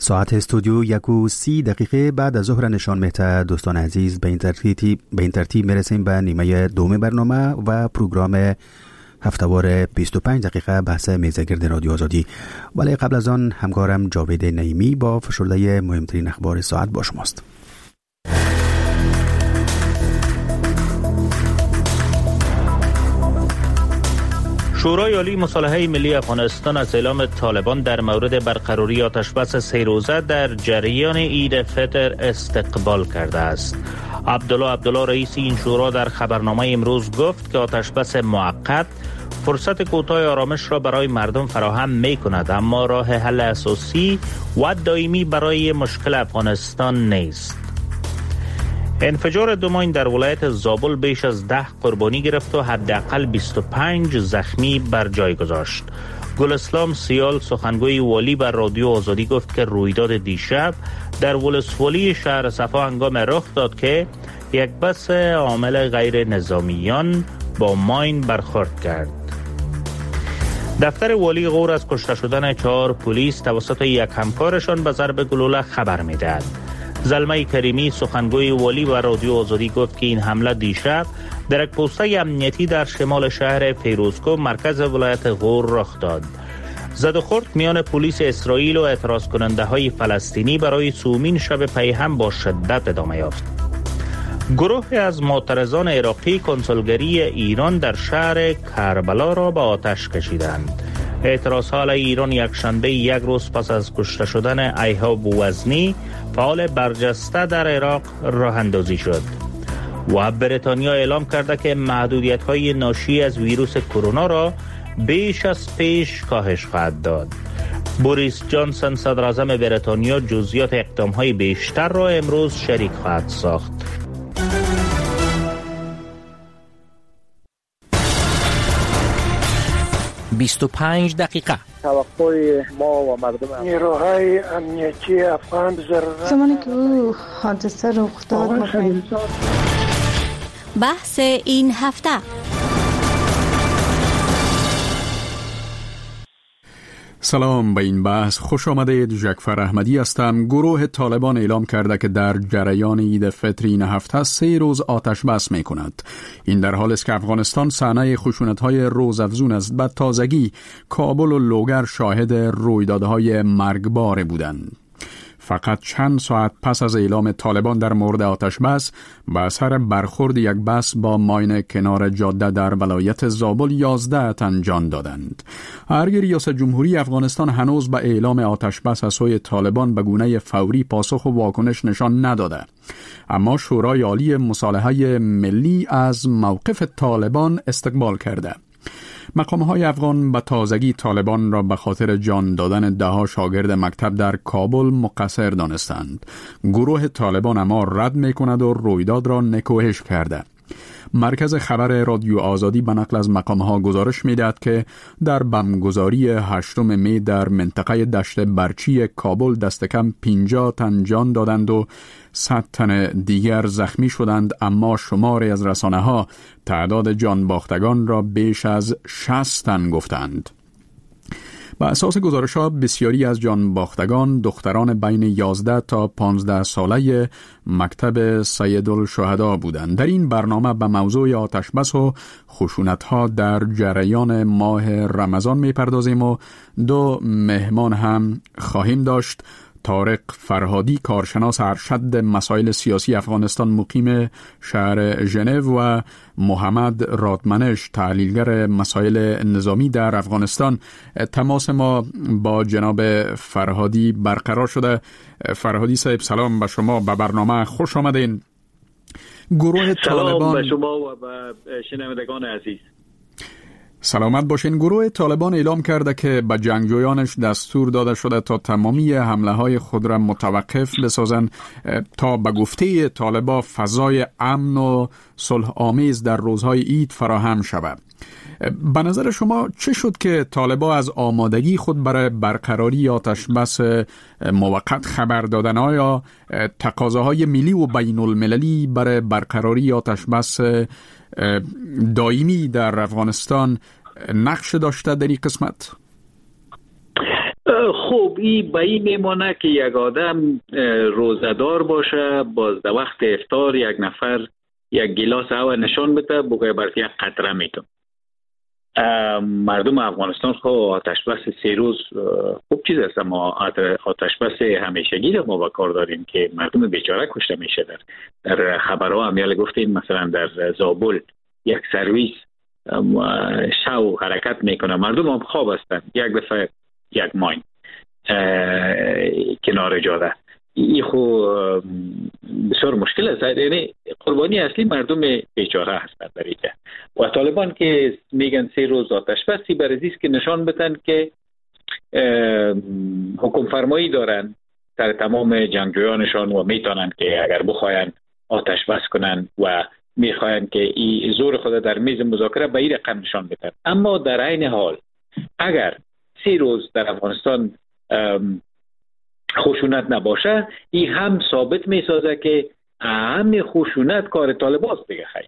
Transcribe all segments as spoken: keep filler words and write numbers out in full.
ساعت استودیو یک و سی دقیقه بعد از ظهر نشان میده. دوستان عزیز، به این ترتیب به این ترتیب میرسیم به نیمه دوم برنامه و پروگرام هفته‌وار بیست و پنج دقیقه بحث میزگرد رادیو آزادی. ولی قبل از آن همکارم جاوید نعیمی با فشرده مهمترین اخبار ساعت با شماست. شورای عالی مصالحه ملی افغانستان از اعلام طالبان در مورد برقراری آتشبس سه روزه در جریان عید فطر استقبال کرده است. عبدالله عبدالله رئیس این شورا در خبرنامه امروز گفت که آتشبس موقت فرصت کوتاه آرامش را برای مردم فراهم می کند، اما راه حل اساسی و دائمی برای مشکل افغانستان نیست. انفجار دو ماین در ولایت زابل بیش از ده قربانی گرفت و حداقل بیست و پنج زخمی بر جای گذاشت. گلاسلام سیال سخنگوی والی بر رادیو آزادی گفت که رویداد دیشب در ولسوالی شهر صفا هنگام رخ داد که یک بس عامل غیر نظامیان با ماین برخورد کرد. دفتر والی غور از کشته شدن چهار پلیس توسط یک همکارشان به ضرب گلوله خبر می‌دهد. زلمه کریمی سخنگوی والی و رادیو آزادی گفت که این حمله دیشب در یک پوسته امنیتی در شمال شهر فیروزکو مرکز ولایت غور رخ داد. زد و خورد میان پلیس اسرائیل و اعتراض کننده های فلسطینی برای سومین شب پی هم با شدت ادامه یافت. گروه از معترضان عراقی کنسولگری ایران در شهر کربلا را به آتش کشیدند. اعتراض علیه ایران یک شنبه یک روز پس از کشته شدن ایهاب وزنی فعال برجسته در عراق راه اندازی شد. و بریتانیا اعلام کرده که محدودیت‌های ناشی از ویروس کرونا را بیش از پیش کاهش خواهد داد. بوریس جانسون صدر اعظم بریتانیا جزئیات اقدام‌های بیشتر را امروز شریک خواهد ساخت. بیست و پنج دقیقه. توقع ما و مردم نیروهای امنیتی افغان ضرورت زمانی که او حادثه رخ داد بحث این هفته. سلام، به این بحث خوش آمدید. جعفر احمدی هستم. گروه طالبان اعلام کرده که در جریان عید فطر این هفته سه روز آتش بس می کند. این در حالی است که افغانستان صحنه خشونت‌های روزافزون است. به تازگی کابل و لوگر شاهد رویدادهای مرگبار بودند. فقط چند ساعت پس از اعلام طالبان در مورد آتش بس، به اثر برخورد یک بس با ماین کنار جاده در ولایت زابل یازده تن جان دادند. ارگ ریاست جمهوری افغانستان هنوز به اعلام آتش بس از سوی طالبان به گونه فوری پاسخ و واکنش نشان نداده، اما شورای عالی مصالحه ملی از موقف طالبان استقبال کرده. مقام‌های افغان به تازگی طالبان را به خاطر جان دادن ده‌ها شاگرد مکتب در کابل مقصر دانستند. گروه طالبان اما رد می‌کند و رویداد را نکوهش کرده. مرکز خبر رادیو آزادی به نقل از مقام‌ها گزارش می‌دهد که در بمبگذاری هشتم می در منطقه دشت برچی کابل دست کم پنجاه تن جان دادند و صد تن دیگر زخمی شدند، اما شماری از رسانه‌ها تعداد جان باختگان را بیش از شصت تن گفتند. با اساس گزارش‌ها بسیاری از جان باختگان دختران بین یازده تا پانزده ساله مکتب سیدالشهدا بودند. در این برنامه به موضوع آتشبس و خشونت‌ها در جریان ماه رمضان می‌پردازیم و دو مهمان هم خواهیم داشت. طارق فرهادی، کارشناس ارشد مسائل سیاسی افغانستان مقیم شهر ژنو، و محمد رادمنش، تحلیلگر مسائل نظامی در افغانستان. تماس ما با جناب فرهادی برقرار شده. فرهادی صاحب سلام به شما، به برنامه خوش آمدین. گروه طالبان، سلام به شما و به شنوندگان عزیز. سلامت باشین. گروه طالبان اعلام کرده که به جنگجویانش دستور داده شده تا تمامی حمله های خود را متوقف بسازند تا به گفته طالبان فضای امن و صلح آمیز در روزهای عید فراهم شود. به نظر شما چه شد که طالبان از آمادگی خود برای برقراری آتش بس موقت خبر دادن؟ آیا تقاضاهای ملی و بین المللی برای برقراری آتش بس دائمی در افغانستان نقش داشته در این قسمت؟ خب این به این میمانه که یک آدم روزدار باشه، باز در وقت افطار یک نفر یک گلاس آب نشان بده بگه برای یک قطره میتون. مردم افغانستان خب آتش بس سه روز خوب چیز است، ما آتش بس همیشگی رو ما با کار داریم که مردم بیچاره کشته میشه. در در خبرها هم یاله گفتیم مثلا در زابل یک سرویس شو حرکت میکنه، مردم هم خواب هستن، یک دفعه یک ماین کنار جاده. این خو بسیار مشکل است، یعنی قربانی اصلی مردم بیچاره هستند در اینجا. و طالبان که میگن سه روز آتش بسی برای است که نشان بدن که حکم فرمایی دارن در تمام جنگجویانشان و میتونن که اگر بخواین آتش بس کنن و میخواین که این زور خود در میز مذاکره به این رقم نشان بدن. اما در عین حال اگر سه روز در افغانستان خشونت نباشه، این هم ثابت می سازه که همین خشونت کار طالباست دیگه. خیلی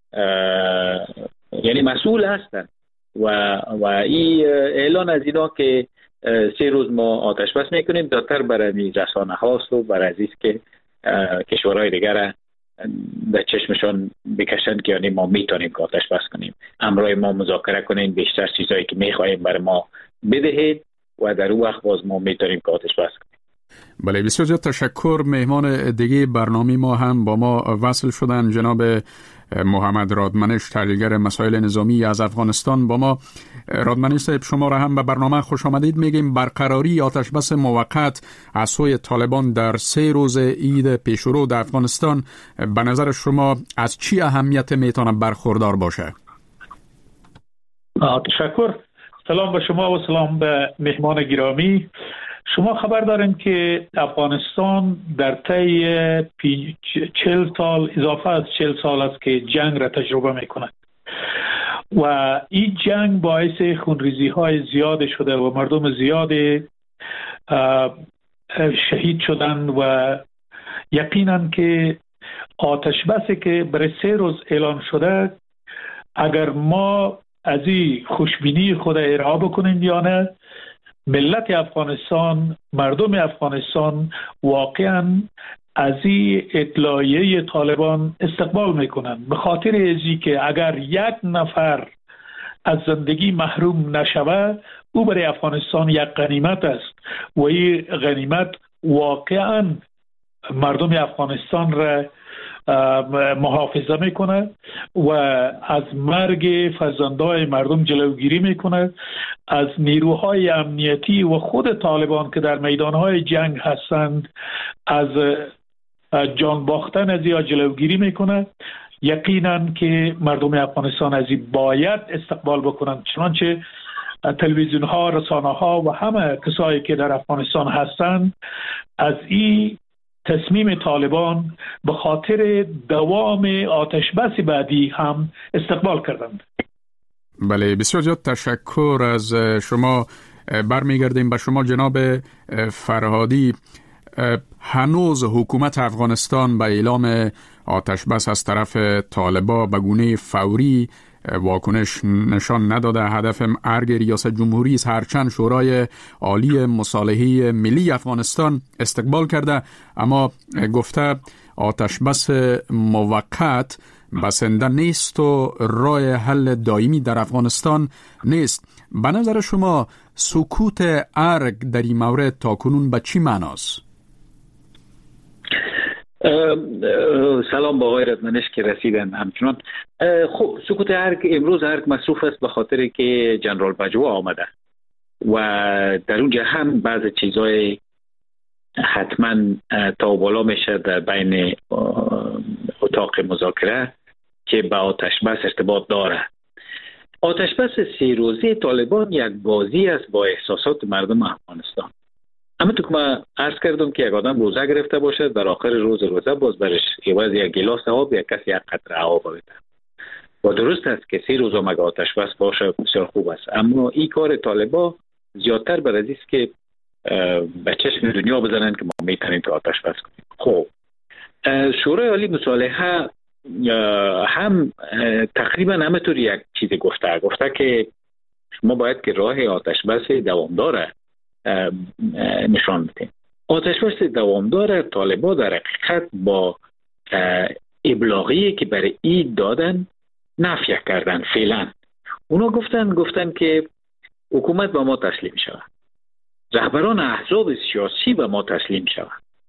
یعنی مسئول هستن و و این اعلان از اینا که سه روز ما آتش بس میکنیم دادتر برای رسانه هاست و برای عزیز که کشورهای دیگر در چشمشان بکشن که یعنی ما میتونیم که آتش بس کنیم، امرای ما مذاکره کنیم، بیشتر چیزایی که میخوایم برای ما بدهید و در اون وقت باز ما میتونیم که آتش بس کنیم. بله، بسیار زیاد تشکر. مهمان دیگه برنامه ما هم با ما وصل شدن، جناب محمد رادمنش، تحلیلگر مسائل نظامی از افغانستان. با ما رادمنش صاحب، شما را هم به برنامه خوش آمدید میگیم. برقراری آتش بس موقت از سوی طالبان در سه روز عید پیشرو در افغانستان به نظر شما از چی اهمیت میتونه برخوردار باشه؟ تشکر. سلام به شما و سلام به مهمان گرامی. شما خبر دارین که افغانستان در طی چهل سال، اضافه از چهل سال است که جنگ را تجربه میکنه و این جنگ باعث خونریزی های زیاد شده و مردم زیاد شهید شدن و یقینا که آتش بسی که برای سه روز اعلان شده، اگر ما از این خوشبینی خود ارائه بکنیم یا نه، ملت افغانستان، مردم افغانستان واقعا از این اطلاعیه طالبان استقبال میکنن، به خاطر ازی که اگر یک نفر از زندگی محروم نشوه او برای افغانستان یک غنیمت است و این غنیمت واقعا مردم افغانستان را محافظه میکنه و از مرگ فرزندای مردم جلوگیری میکنه. از نیروهای امنیتی و خود طالبان که در میدانهای جنگ هستند از جان باختن از یا جلوگیری میکنه. یقینا که مردم افغانستان از این باید استقبال بکنند، چنانچه تلویزیون ها، رسانه ها و همه کسایی که در افغانستان هستند از این تصمیم طالبان به خاطر دوام آتش بس بعدی هم استقبال کردند. بله، بسیار زیاد تشکر از شما. برمیگردیم به شما جناب فرهادی. هنوز حکومت افغانستان به اعلام آتش بس از طرف طالبان به گونه فوری واکنش نشان نداده. هدف ارگ ریاست جمهوری است، هرچند شورای عالی مصالحه ملی افغانستان استقبال کرده، اما گفته آتش بس موقت بسنده نیست و راه حل دائمی در افغانستان نیست. به نظر شما سکوت ارگ در این مورد تاکنون به چی معناست؟ سلام با آقای رادمنش که رسیدن همچنان. خب سکوت ارگ امروز ارگ مصروف است به خاطر که جنرال بجوا آمده و در اونجا هم بعض چیزای حتما تا بالا میشه در بین اتاق مذاکره که به آتش بس ارتباط داره. آتش بس سه روزه طالبان یک بازی است با احساسات مردم افغانستان. اما تو که من عرض کردم که یک آدم روزه گرفته باشه، در آخر روز روزه باز برش عوض یک گلاس آب یا کسی یک قطره آب بده و درست است که سه روز مگه آتش بس باشه بسیار خوب است، اما این کار طالبا زیادتر بر از است که به چشم دنیا بزنن که ما میتونیم که آتش بس کنیم. خب شورای عالی مصالحه هم تقریبا همینطور یک چیز گفته گفته که ما باید که راه آتش بس دوام داره نشان بدیم. آتش بس دوامدار طالبان در حقیقت با ابلاغی که برای اید دادن نفی کردن. فعلا اونا گفتن گفتن که حکومت به ما تسلیم شود، رهبران احزاب سیاسی به ما تسلیم شود.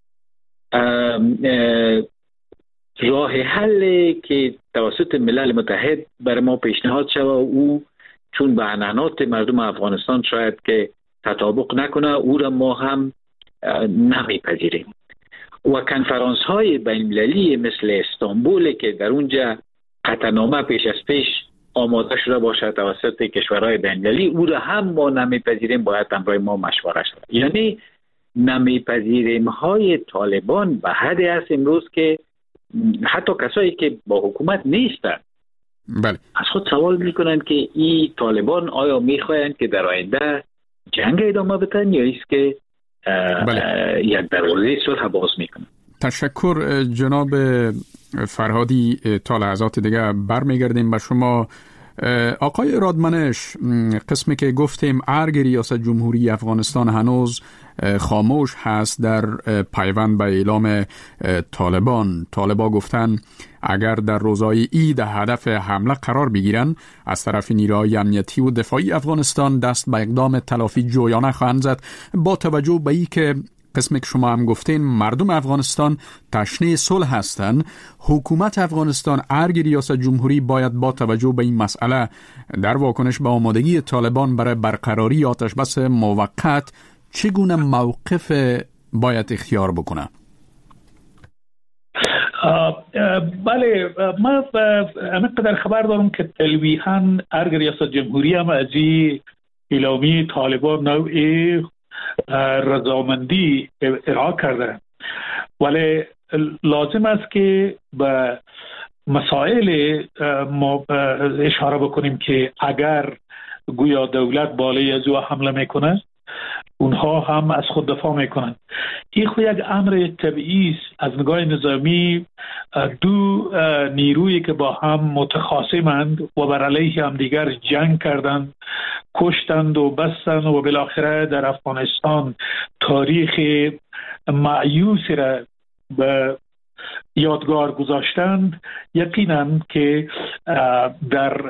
راه حل که توسط ملل متحد برای ما پیشنهاد شود او چون به عنعنات مردم افغانستان شاید که تطابق نکنه، او را ما هم نمیپذیریم. و کنفرانس های بین المللی مثل استانبول که در اونجا قطعنامه پیش از پیش آماده شده باشه توسط کشورهای بین المللی، او را هم ما نمیپذیریم، باید همراه ما مشوره شود. یعنی نمیپذیریم های طالبان به حدی است امروز که حتی کسایی که با حکومت نیستند بله. از خود سوال میکنند که این طالبان آیا میخواهند که در آینده جنگ ادامه بدن یا ایست که بله. یک دروازه صلح باز میکنند. تشکر جناب فرهادی. تا لحظات دیگه برمیگردیم به شما. آقای رادمنش، قسمی که گفتیم ارگ ریاست جمهوری افغانستان هنوز خاموش هست در پیوند به اعلام طالبان. طالبان گفتن اگر در روزهای عید هدف حمله قرار بگیرن از طرف نیروهای امنیتی و دفاعی افغانستان دست به اقدام تلافی جویانه خواهند زد. با توجه به این که قسمی که شما هم گفتین مردم افغانستان تشنه صلح هستند، حکومت افغانستان ارگ ریاست جمهوری باید با توجه به این مسئله در واکنش به آمادگی طالبان برای برقراری آتش بس موقت چگونه موقف باید اختیار بکنه؟ بله، من همینقدر خبر دارم که تلویحاً ارگ ریاست جمهوری هم از این اعلامیه طالبان نوعی رضامندی ارائه کرده، ولی لازم است که به مسائل ما اشاره بکنیم که اگر گویا دولت بالای از او حمله میکنه اونها هم از خود دفاع میکنن. این خود یک امر طبیعی است. از نگاه نظامی دو نیرویی که با هم متخاصمند و بر علیه هم دیگر جنگ کردند، کشتند و بستند و بالاخره در افغانستان تاریخ مأیوسی را به یادگار گذاشتند، یقینا که در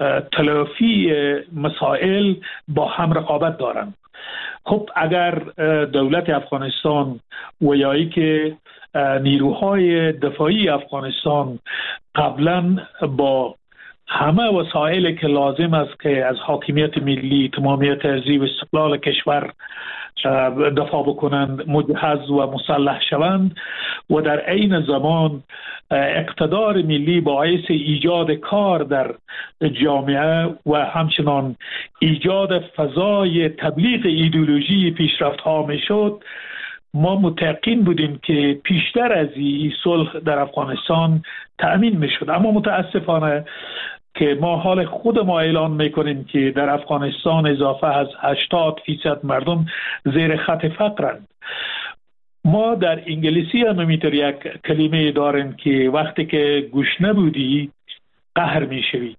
تلافی مسائل با هم رقابت دارند. خب اگر دولت افغانستان و یایی که نیروهای دفاعی افغانستان قبلا با همه وسایلی که لازم است که از حاکمیت ملی، تمامیت ارضی و استقلال کشور دفاع بکنند مجهز و مسلح شوند و در عین زمان اقتدار ملی باعث ایجاد کار در جامعه و همچنان ایجاد فضای تبلیغ ایدئولوژی پیشرفت ها می شد، ما متقین بودیم که پیشتر از این صلح در افغانستان تأمین می شد. اما متاسفانه که ما حال خود ما اعلان میکنیم که در افغانستان اضافه از هشتاد فیصد مردم زیر خط فقرند. ما در انگلیسی هم میتر یک کلمه داریم که وقتی که گوش نبودی قهر میشوی.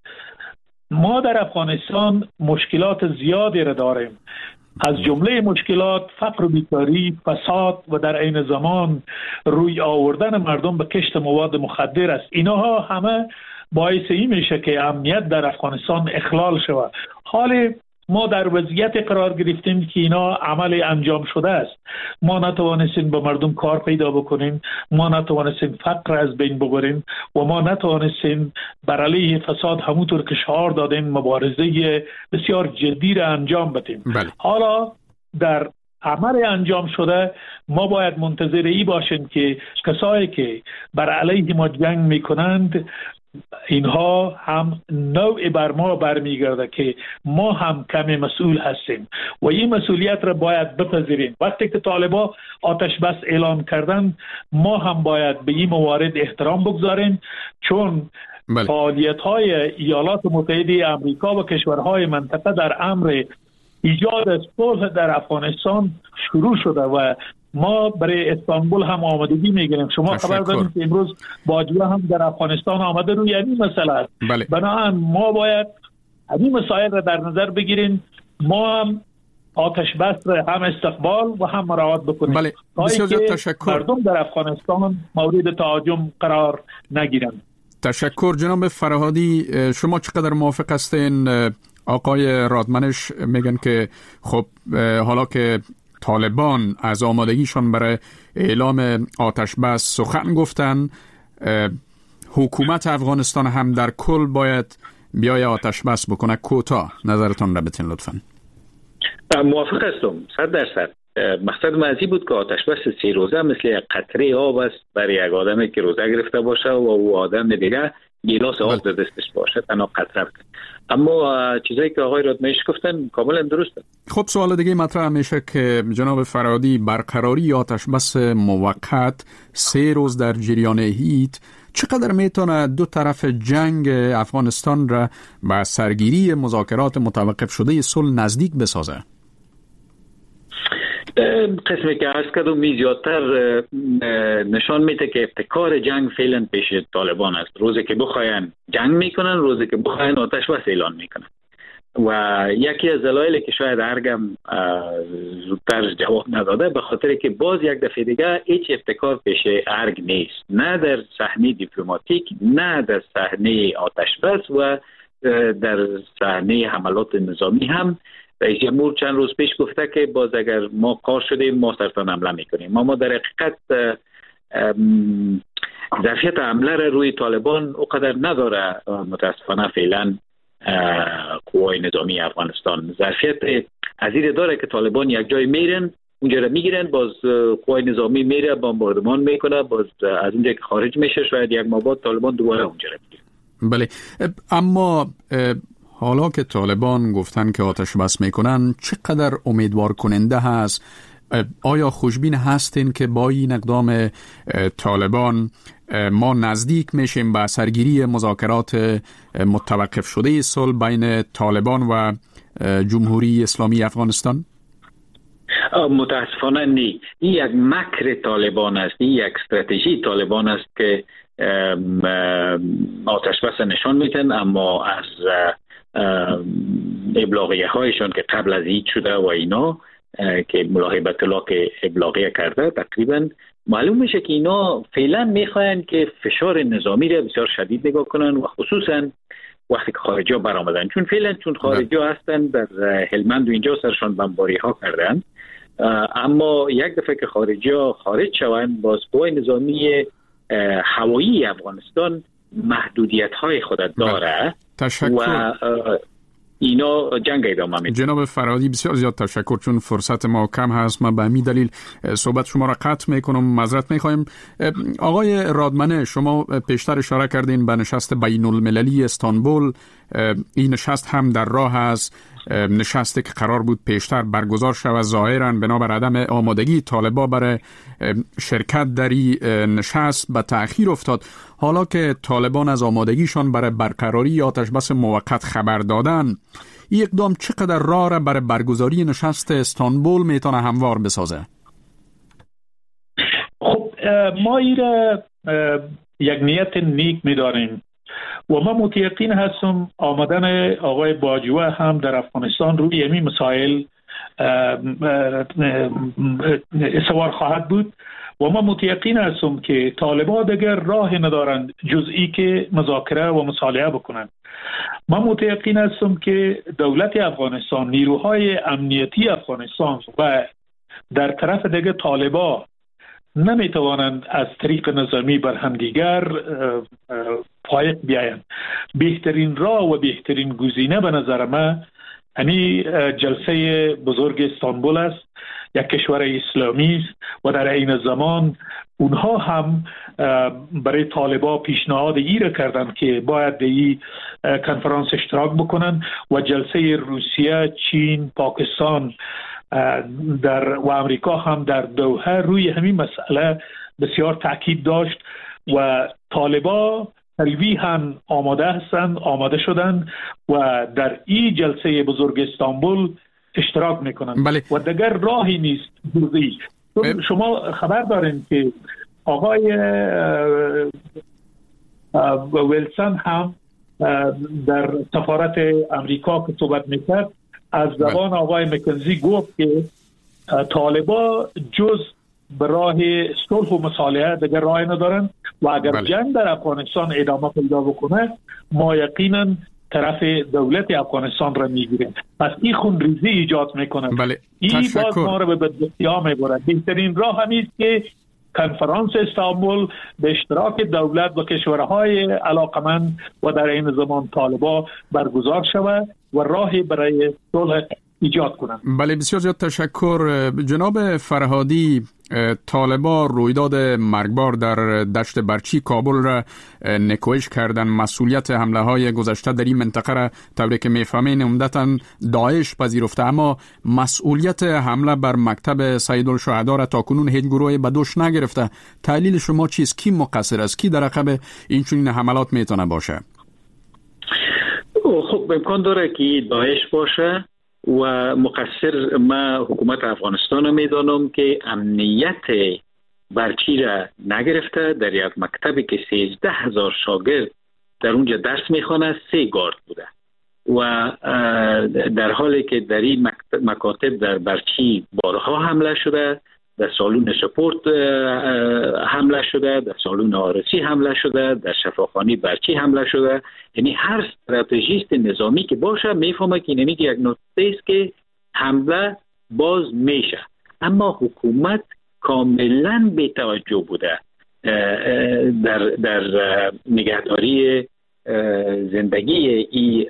ما در افغانستان مشکلات زیادی را داریم، از جمله مشکلات فقر و بیکاری، فساد و در عین زمان روی آوردن مردم به کشت مواد مخدر است. اینها همه باعث این میشه که امنیت در افغانستان اخلال شود. حال ما در وضعیت قرار گرفتیم که اینا عمل انجام شده است. ما نتوانستیم به مردم کار پیدا بکنیم، ما نتوانستیم فقر از بین ببریم و ما نتوانستیم بر علیه فساد همونطور که شعار دادیم مبارزه بسیار جدی را انجام بدیم. بله. حالا در عمل انجام شده ما باید منتظر ای باشیم که کسایی که بر علیه ما جنگ میکنند اینها هم نوع بر ما برمیگرده که ما هم کمی مسئول هستیم و این مسئولیت را باید بپذیریم. وقتی که طالبان آتش بس اعلان کردن ما هم باید به این موارد احترام بگذاریم، چون بله. فعالیت های ایالات متحده آمریکا و کشورهای منطقه در امر ایجاد صلح در افغانستان شروع شده و ما برای استانبول هم آمادگی میگیریم. شما خبر دارید که امروز باجوه هم در افغانستان آمده روی این مسئله است. بله. بنابراین ما باید این مسائل را در نظر بگیریم. ما هم آتش بس هم استقبال و هم مراعات بکنیم. بله، بسیار زیاد تشکر. مردم در افغانستان مورد تهاجم قرار نگیرند. تشکر جناب فرهادی. شما چقدر موافق هستین؟ آقای رادمنش میگن که خب حالا که طالبان از آمادگیشون برای اعلام آتش بس سخن گفتن، حکومت افغانستان هم در کل باید بیای آتش بس بکنه. کوتاه نظرتون را بتین لطفاً. موافق هستم صد درصد. مقصد مازی بود که آتش بس سه روزه مثل قطره آب است برای یک آدمی که روزه گرفته باشه و او آدم دیگه گیلاس آب در دستش باشه تنها قطره بکنه. اما چیزایی که آقای رادمنش گفتن کاملا درسته. خب سوال دیگه مطرح میشه که جناب فرهادی، برقراری آتش بس موقت سه روز در جریان هیت چقدر میتونه دو طرف جنگ افغانستان را به سرگیری مذاکرات متوقف شده صلح نزدیک بسازه؟ قسمی که عرض کردم می زیادتر نشان میده که ابتکار جنگ فعلا پیش طالبان است. روزی که بخواین جنگ میکنن، روزی که بخواین آتش بس اعلان میکنن. و یکی از دلایلی که شاید ارگم زودتر جواب نداده به خاطر که باز یک دفعه دیگه هیچ ابتکار پیش ارگ نیست، نه در صحنه دیپلماتیک، نه در صحنه آتش بس و در صحنه حملات نظامی هم. رئیس جمهور چند روز پیش گفته که باز اگر ما کار شدیم ما سرطان حمله میکنیم. ما در حقیقت ظرفیت حمله را روی طالبان اونقدر نداره متاسفانه فعلا. قوای نظامی افغانستان ظرفیت عزیز داره که طالبان یک جای میرن اونجا را میگیرن، باز قوای نظامی میره بمباردمان میکنه، باز از اونجا که خارج میشه شاید یک ماه بعد طالبان دوباره اونجا را میگیرن. بله، اما حالا که طالبان گفتن که آتش بس میکنن چقدر امیدوار کننده هست؟ آیا خوشبین هستین که با این اقدام طالبان ما نزدیک میشیم به سرگیری مذاکرات متوقف شده صلح بین طالبان و جمهوری اسلامی افغانستان؟ متاسفانه نه. این یک مکر طالبان است، این یک استراتژی طالبان است که آتش بس نشان میدن، اما از ابلاغیه هایشان که قبل از این شده و اینا که ملاحظه به اطلاق ابلاغیه کرده تقریبا معلوم میشه که اینا فعلا میخواین که فشار نظامی را بسیار شدید نگاه کنن و خصوصا وقتی که خارجی ها برآمدن، چون فعلا چون خارجی ها هستن در هلمند و اینجا سرشان بمباری ها کردن، اما یک دفعه که خارجی ها خارج شوند باز قوای نظامی هوایی افغانستان محدودیت های خود داره. تشکر. و اینا جنگ ادامه میده. جناب فرهادی بسیار زیاد تشکر، چون فرصت ما کم هست من به همین دلیل صحبت شما را قطع میکنم، معذرت میخوایم. آقای رادمنه، شما پیشتر اشاره کردین به نشست بین المللی استانبول. این نشست هم در راه است، نشستی که قرار بود پیشتر برگزار شود ظاهراً بنابر عدم آمادگی طالبا برای شرکت در این نشست به تأخیر افتاد. حالا که طالبان از آمادگیشان برای برقراری آتش بس موقت خبر دادن، این اقدام چقدر راه را برای برگزاری نشست استانبول میتونه هموار بسازه؟ خب ما این را یک نیت نیک می‌داریم و من متیقن هستم آمدن آقای باجوه هم در افغانستان روی همین مسائل استوار خواهد بود و من متیقن هستم که طالبان دیگر راه ندارند جزئی که مذاکره و مصالحه بکنند. من متیقن هستم که دولت افغانستان، نیروهای امنیتی افغانستان و در طرف دیگر طالبان نمیتوانند از طریق نظامی بر همدیگر پایق بیایند. بهترین راه و بهترین گزینه به نظر من یعنی جلسه بزرگ استانبول است، یک کشور اسلامی است و در عین زمان اونها هم برای طالبان پیشنهاد ای را کردند که باید در این کنفرانس اشتراک بکنند و جلسه روسیه، چین، پاکستان در و امریکا هم در دوحه روی همین مسئله بسیار تاکید داشت و طالبان تلوی هم آماده هستند، آماده شدند و در این جلسه بزرگ استانبول اشتراک میکنند. بله. و دیگر راهی نیست جزئی. شما خبر دارین که آقای ویلسون هم در سفارت امریکا که صحبت میکرد از زبان آقای مکنزی گفت که طالبا جز به راه صلح و مصالحه دیگر راه ندارن و اگر بله. جنگ در افغانستان ادامه پیدا بکنه ما یقینا طرف دولت افغانستان را میگیریم. پس این خونریزی ایجاد میکنه. بله. این باز ما را به بدبختی ها میبرد. بهترین راه همیست که کنفرانس استانبول به اشتراک دولت و کشورهای علاقمند و در این زمان طالبا برگزار شود و راهی برای صلح ایجاد کنند. بله بسیار زیاد تشکر. جناب فرهادی، طالبا رویداد مرگبار در دشت برچی کابل را نکوهش کردن. مسئولیت حمله های گذشته در این منطقه را طوری که میفهمین عمدتاً داعش پذیرفته، اما مسئولیت حمله بر مکتب سیدالشهدا را تاکنون هیچ گروهی به دوش نگرفته. تحلیل شما چیست؟ کی مقصر است؟ کی در عقب این چنین حملات میتونه باشه؟ خب امکان داره که داعش باشه و مقصر ما حکومت افغانستان رو میدانم که امنیت برچی را نگرفته. در یک مکتبی که سیزده هزار شاگرد در اونجا درس میخوانه سه گارد بوده و در حالی که در این مکاتب در برچی بارها حمله شده، در سالون سپورت حمله شده، در سالون آرسی حمله شده، در شفاخانه برچی حمله شده. یعنی هر استراتژیست نظامی که باشه میفهمه که اینمی یک نقطه است که حمله باز میشه، اما حکومت کاملا بی توجه بوده در در نگهداری زندگی این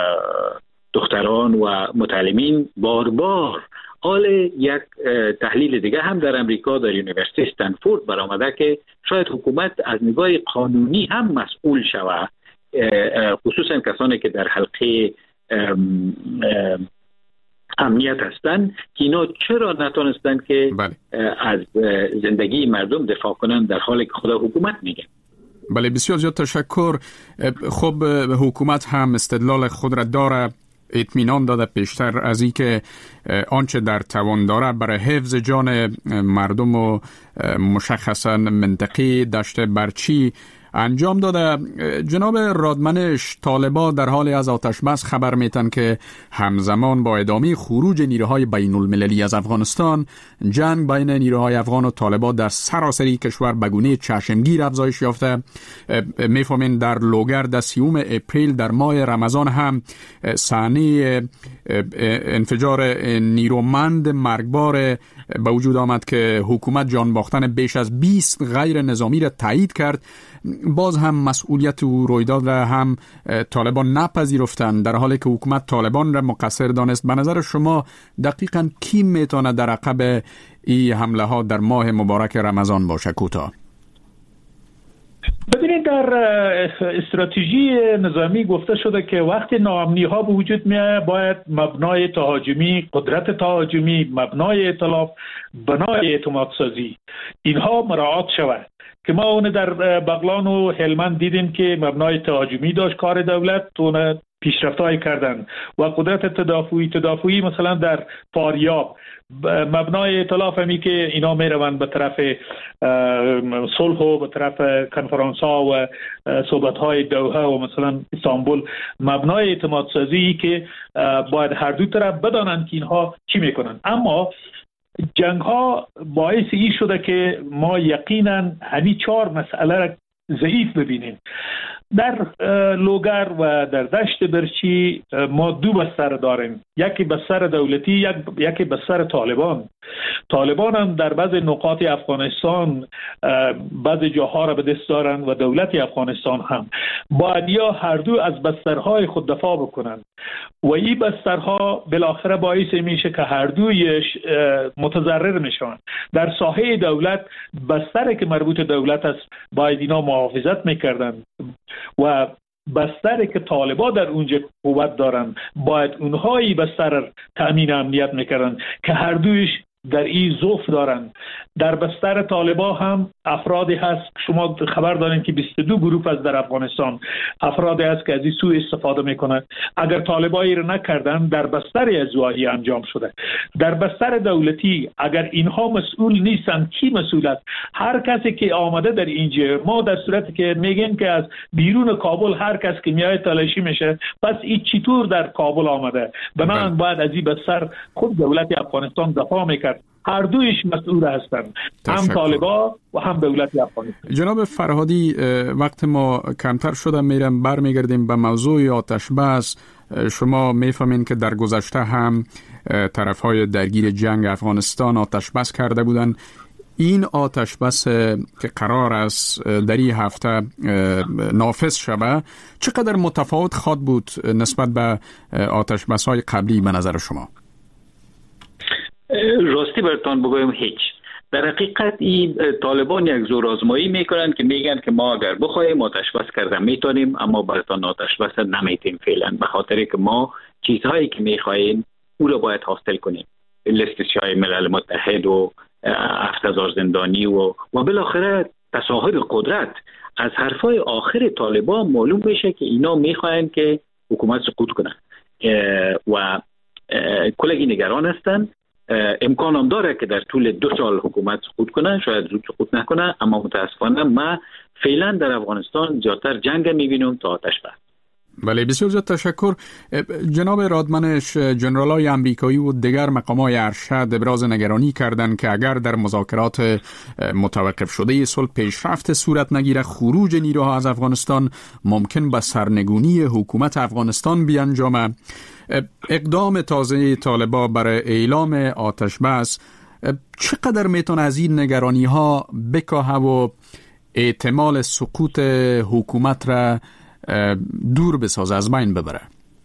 دختران و متعلمین. بار بار حال یک تحلیل دیگه هم در امریکا در یونیورسیتی استنفورد برآمده که شاید حکومت از نگاه قانونی هم مسئول شود، خصوصا کسانی که در حلقه ام ام امنیت هستند که اینا چرا نتونستند که بله. از زندگی مردم دفاع کنند در حالی که خود حکومت میگه. بله بسیار زیاد تشکر. خب حکومت هم استدلال خود را داره، اطمینان داده پیشتر از این که آنچه در توان داره برای حفظ جان مردم و مشخصا منطقه دشت برچی انجام داده. جناب رادمنش، طالبا در حال از آتش بس خبر میتن که همزمان با ادامه خروج نیروهای بین المللی از افغانستان، جنگ بین نیروهای افغان و طالبا در سراسری کشور به گونه چشمگیر افزایش یافته. میفهمین در لوگر در سیوم اپریل در ماه رمضان هم صحنه انفجار نیرومند مرگبار به وجود آمد که حکومت جان باختن بیش از بیست غیر نظامی را تایید کرد. باز هم مسئولیت و رویداد را هم طالبان نپذیرفتند در حالی که حکومت طالبان را مقصر دانست. به نظر شما دقیقاً کی میتونه در عقب این حمله ها در ماه مبارک رمضان باشه؟ کوتاه ببینید، در استراتژی نظامی گفته شده که وقتی ناامنی ها به وجود میاد باید مبنای تهاجمی، قدرت تهاجمی، مبنای ائتلاف، بنای اعتماد سازی اینها مراعات شود که ما اون در بغلان و هلمند دیدیم که مبنای تهاجمی داشت کار دولت، اون پیشرفت‌هایی کردن و قدرت تدافعی تدافعی مثلا در فاریاب مبنای ائتلاف همی که اینا میروند به طرف صلح و به طرف کنفرانس ها و صحبت های دوحه و مثلا استانبول، مبنای اعتماد سازی که باید هر دو طرف بدانند که اینها چی میکنن. اما جنگ ها باعث این شده که ما یقینا همین چهار مسئله را ضعیف ببینیم. در لوگر و در دشت برچی ما دو بستر داریم، یکی بستر دولتی، یک یکی بستر طالبان. طالبان هم در بعض نقاط افغانستان بعض جاها را به دست دارند و دولت افغانستان هم باید یا هر دو از بسترهای خود دفاع بکنند و این بسترها بالاخره باعث میشه که هر دویش متضرر میشن. در ساحه دولت بستری که مربوط دولت است باید اینا محافظت میکردن و بستری که طالبا در اونجا قوت دارن باید اونهایی بستر تأمین امنیت میکردن که هر دویش در این ضعف دارند. در بستر طالبان هم افرادی هست، شما خبر دارین که بیست و دو گروه از در افغانستان افرادی هست که از این سوء استفاده میکنند. اگر طالبایی رو نکردن در بستر ازواهی انجام شده. در بستر دولتی اگر اینها مسئول نیستن کی مسئول است؟ هر کسی که آمده در اینجا، ما در صورتی که میگیم که از بیرون کابل هر کس که میاد تلاشی میشه، پس این چطور در کابل آمده؟ بنابراین باید از این بستر خود دولت افغانستان دفاع میکرد. هر دویش مسئول هستند، هم طالبان و هم دولت افغانستان. جناب فرهادی، وقت ما کمتر شده، میرم برمیگردیم به موضوع آتش بس. شما میفهمین که در گذشته هم طرفهای درگیر جنگ افغانستان آتش بس کرده بودند. این آتش بس که قرار است در این هفته نافذ شود چقدر متفاوت خواهد بود نسبت به آتش بس های قبلی به نظر شما؟ راستی براتون بگویم هیچ. در حقیقت این طالبان یک زور آزمایی میکنن که میگن که ما اگر بخوایم آتش بس کردن میتونیم، اما براتون آتش بس نمیتیم فعلا، به خاطر که ما چیزهایی که میخوایم او را باید حاصل کنیم. لیست‌های ملل متحد و هفت هزار زندانی و و بالاخره تظاهر قدرت. از حرفای آخر طالبان معلوم بشه که اینا میخواین که حکومت سقوط کنه و کلگی نگران هستن. امکان هم داره که در طول دو سال حکومت سقوط کنه، شاید زود سقوط نکنه، اما متاسفانه ما فعلا در افغانستان زیادتر جنگ میبینیم تا آتش بس. بله، بسیار زیاد تشکر. جناب رادمنش، جنرالای امریکایی و دیگر مقامای ارشد ابراز نگرانی کردند که اگر در مذاکرات متوقف شده صلح پیشرفت صورت نگیره، خروج نیروها از افغانستان ممکن به سرنگونی حکومت افغانستان بیانجامه. اقدام تازه طالبان برای اعلام آتش بس چقدر میتونه از این نگرانی ها بکاهه و احتمال سقوط حکومت را دور بسازه، از بین ببره؟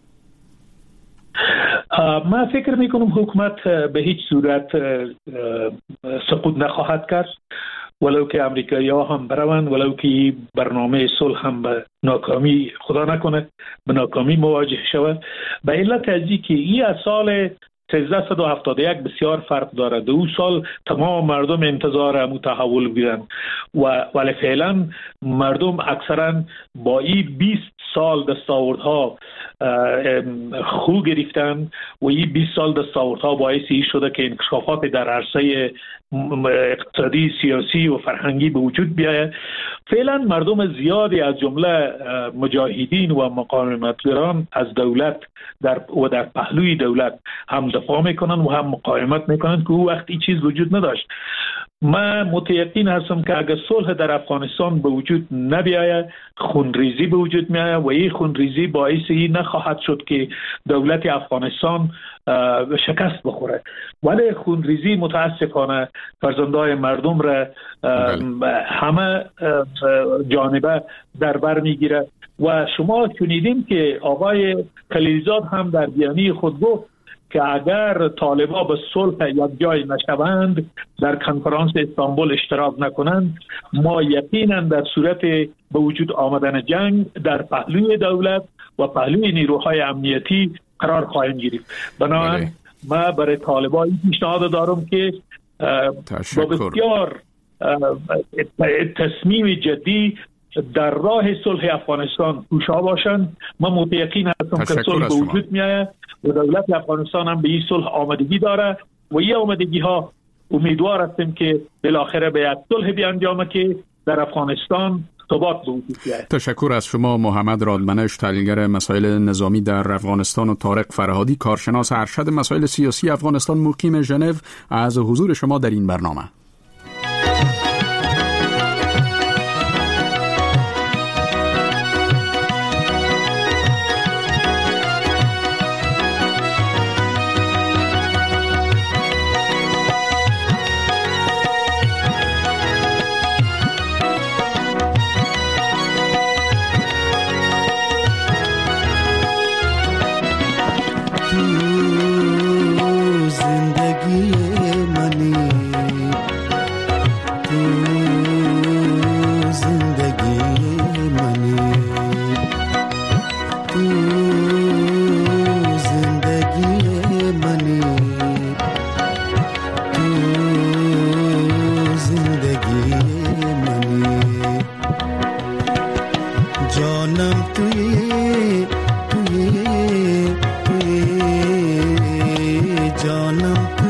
من فکر میکنم حکومت به هیچ صورت سقوط نخواهد کرد، ولو که امریکایی ها هم بروند، ولو که برنامه صلح هم به ناکامی، خدا نکنه به ناکامی مواجه شود. به علت از اینکه این از سال سیزده و هفتاد و یک بسیار فرق داره. دو سال تمام مردم انتظار متحول بودن و ولی فعلا مردم اکثرا با این بیست سال دستاوردها خو گرفتن و این بیست سال دستاوردها باعثی شده که انکشافات در عرصه اقتصادی، سیاسی و فرهنگی به وجود بیاید. فعلا مردم زیادی از جمله مجاهدین و مقاومتگران از دولت در و در پهلوی دولت هم دفاع میکنن و هم مقاومت میکنن که او وقت این چیز وجود نداشت. من متیقن هستم که اگر صلح در افغانستان به وجود نبیاید، خونریزی به وجود میاید و این خونریزی باعث این نخواهد شد که دولت افغانستان شکست بخوره، ولی خونریزی متاسفانه فرزندای مردم را همه جانبه در بر میگیره و شما شنیدیم که آقای خلیلزاد هم در بیانیه خود گفت که اگر طالبان به صلح یک جای نشوند، در کنفرانس استانبول اشتراک نکنند، ما یقینا در صورت به وجود آمدن جنگ در پهلوی دولت و پهلوی نیروهای امنیتی قرار خواهیم گرفت. بنابراین ما برای طالبان این پیشنهاد دارم که با بسیار تصمیم جدی در راه صلح افغانستان کوشا باشند. من متیقن هستم که صلح به وجود میآید و دولت افغانستان هم به این صلح آمادگی داره و این آمادگی ها امیدوار هستیم که بالاخره به یک صلح بیانجامه که در افغانستان ثبات به وجود بیاید. تشکر از شما محمد رادمنش، تحلیلگر مسائل نظامی در افغانستان، و طارق فرهادی، کارشناس ارشد مسائل سیاسی افغانستان مقیم ژنو، از حضور شما در این برنامه. جانم